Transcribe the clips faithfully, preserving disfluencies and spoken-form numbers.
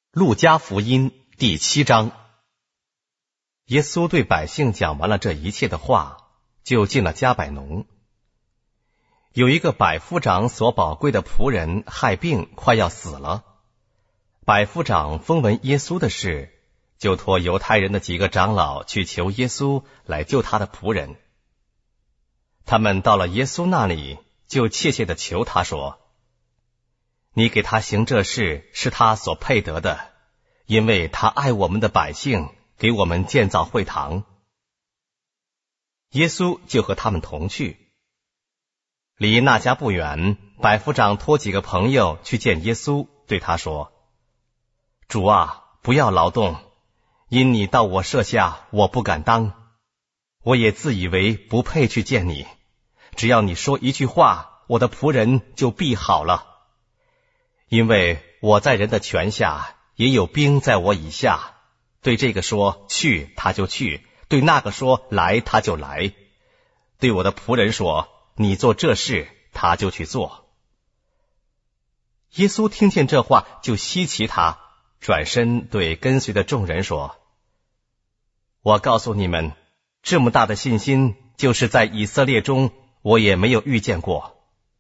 路加福音第七章。耶稣对百姓讲完了这一切的话，就进了迦百农。有一个百夫长所宝贵的仆人害病，快要死了。百夫长风闻耶稣的事，就托犹太人的几个长老去求耶稣来救他的仆人。他们到了耶稣那里，就切切地求他说：你给他行这事是他所配得的，因为他爱我们的百姓，给我们建造会堂。耶稣就和他们同去。离那家不远，百夫长托几个朋友去见耶稣，对他说：主啊，不要劳动，因你到我舍下，我不敢当。我也自以为不配去见你，只要你说一句话，我的仆人就必好了。因为我在人的权下，也有兵在我以下，对这个说去，他就去；对那个说来，他就来。对我的仆人说你做这事，他就去做。耶稣听见这话，就稀奇他，转身对跟随的众人说：我告诉你们，这么大的信心，就是在以色列中我也没有遇见过。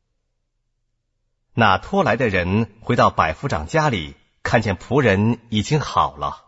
那拖来的人回到百夫长家里，看见仆人已经好了。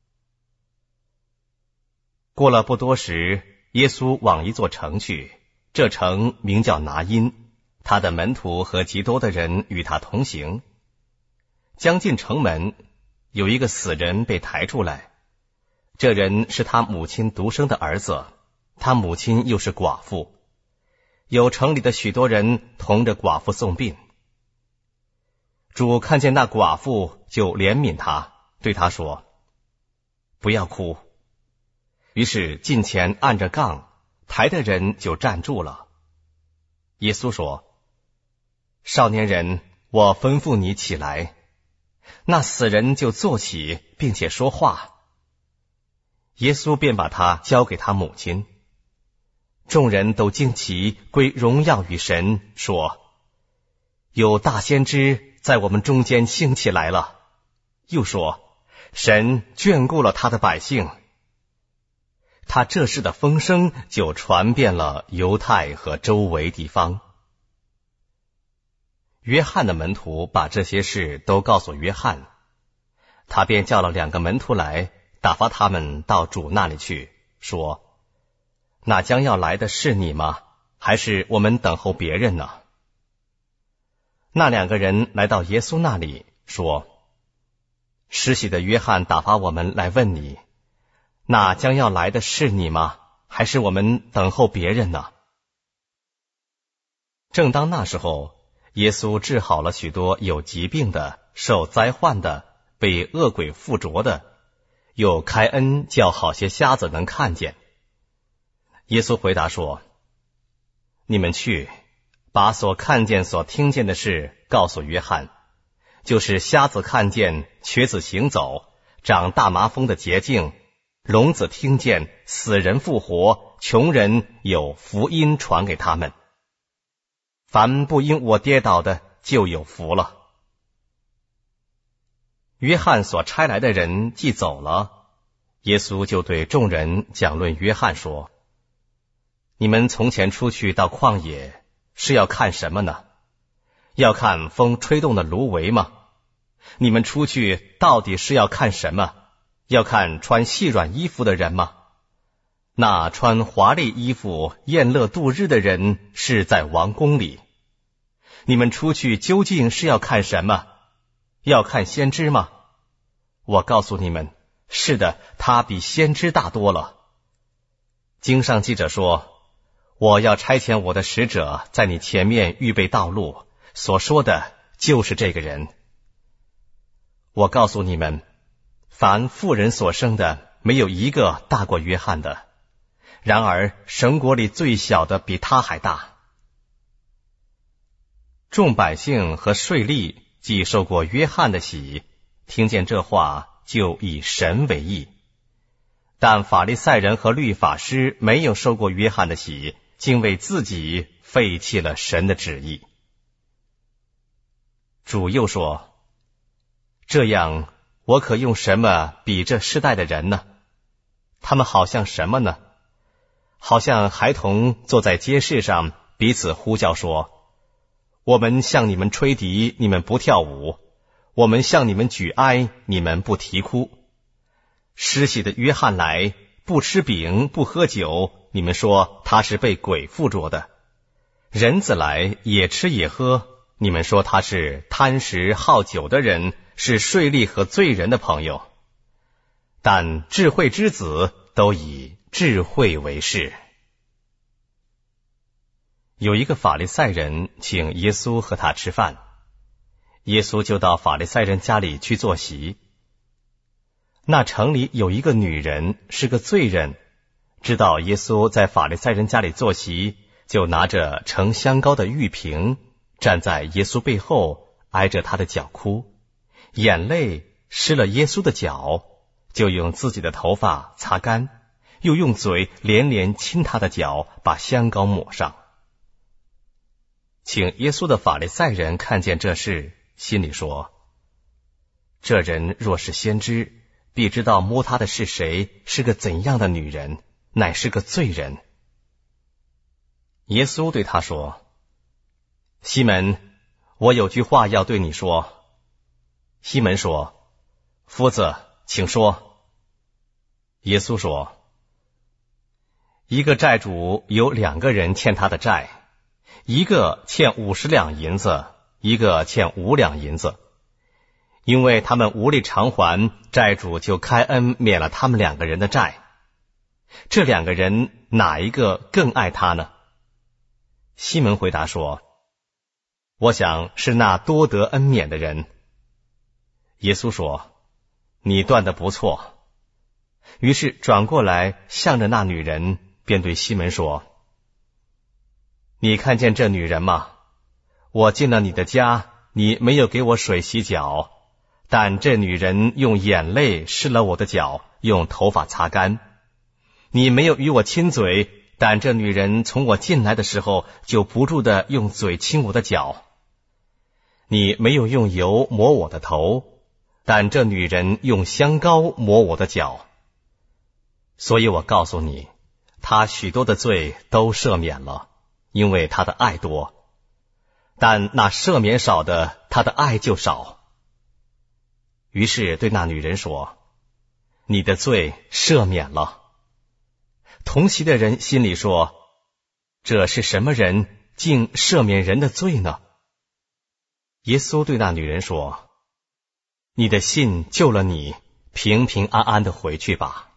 过了不多时，耶稣往一座城去，这城名叫拿因，他的门徒和极多的人与他同行。将近城门，有一个死人被抬出来，这人是他母亲独生的儿子，他母亲又是寡妇，有城里的许多人同着寡妇送殡。主看见那寡妇，就怜悯他，对他说：不要哭。于是近前按着杠，抬的人就站住了。耶稣说：少年人，我吩咐你起来。那死人就坐起，并且说话。耶稣便把他交给他母亲。众人都惊奇，归荣耀与神，说：有大先知在我们中间兴起来了。又说：神眷顾了他的百姓。他这事的风声就传遍了犹太和周围地方。约翰的门徒把这些事都告诉约翰，他便叫了两个门徒来，打发他们到主那里去，说：那将要来的是你吗？还是我们等候别人呢？那两个人来到耶稣那里，说：施洗的约翰打发我们来问你，那将要来的是你吗？还是我们等候别人呢？正当那时候，耶稣治好了许多有疾病的、受灾患的、被恶鬼附着的，又开恩叫好些瞎子能看见。耶稣回答说：你们去，把所看见所听见的事告诉约翰，就是瞎子看见，瘸子行走，长大麻风的洁净，聋子听见，死人复活，穷人有福音传给他们。凡不因我跌倒的，就有福了。约翰所差来的人既走了，耶稣就对众人讲论约翰说：你们从前出去到旷野，是要看什么呢？要看风吹动的芦苇吗？你们出去到底是要看什么？要看穿细软衣服的人吗？那穿华丽衣服宴乐度日的人是在王宫里。你们出去究竟是要看什么？要看先知吗？我告诉你们，是的，他比先知大多了。经上记着说：我要差遣我的使者在你前面预备道路，所说的就是这个人。我告诉你们，凡妇人所生的，没有一个大过约翰的，然而神国里最小的比他还大。众百姓和税吏既受过约翰的洗，听见这话，就以神为义。但法利赛人和律法师没有受过约翰的洗，竟为自己废弃了神的旨意。主又说：这样我可用什么比这世代的人呢？他们好像什么呢？好像孩童坐在街市上，彼此呼叫说：我们向你们吹笛，你们不跳舞；我们向你们举哀，你们不啼哭。施洗的约翰来，不吃饼，不喝酒，你们说他是被鬼附着的；人子来，也吃也喝，你们说他是贪食好酒的人，是税吏和罪人的朋友。但智慧之子都以智慧为事。有一个法利赛人请耶稣和他吃饭，耶稣就到法利赛人家里去坐席。那城里有一个女人是个罪人，知道耶稣在法利赛人家里坐席，就拿着盛香膏的玉瓶，站在耶稣背后，挨着他的脚哭，眼泪湿了耶稣的脚，就用自己的头发擦干，又用嘴连连亲他的脚，把香膏抹上。请耶稣的法利赛人看见这事，心里说：这人若是先知，必知道摸他的是谁，是个怎样的女人，乃是个罪人。耶稣对他说：西门，我有句话要对你说。西门说：夫子，请说。耶稣说：一个债主有两个人欠他的债，一个欠五十两银子，一个欠五两银子。因为他们无力偿还，债主就开恩免了他们两个人的债。这两个人哪一个更爱他呢？西门回答说：我想是那多得恩免的人。耶稣说：你断得不错。于是转过来向着那女人，便对西门说：你看见这女人吗？我进了你的家，你没有给我水洗脚，但这女人用眼泪湿了我的脚，用头发擦干。你没有与我亲嘴，但这女人从我进来的时候，就不住地用嘴亲我的脚。你没有用油抹我的头，但这女人用香膏抹我的脚。所以我告诉你，她许多的罪都赦免了，因为她的爱多；但那赦免少的，她的爱就少。于是对那女人说：你的罪赦免了。同席的人心里说：这是什么人，竟赦免人的罪呢？耶稣对那女人说：你的信救了你，平平安安的回去吧。